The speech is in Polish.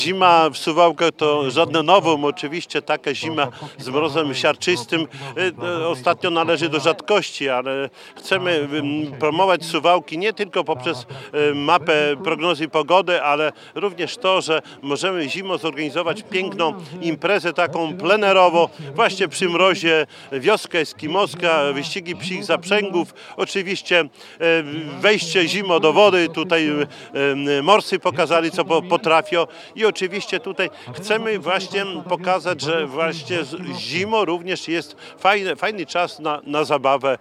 Zima w Suwałkach to żadne nowum, oczywiście taka zima z mrozem siarczystym ostatnio należy do rzadkości, ale chcemy promować Suwałki nie tylko poprzez mapę prognozy pogody, ale również to, że możemy zimą zorganizować piękną imprezę taką plenerową, właśnie przy mrozie, wioskę eskimoska, wyścigi psich zaprzęgów, oczywiście wejście zimą do wody, tutaj morsy pokazali, co potrafią i oczywiście tutaj chcemy właśnie pokazać, że właśnie zimą również jest fajny czas na zabawę.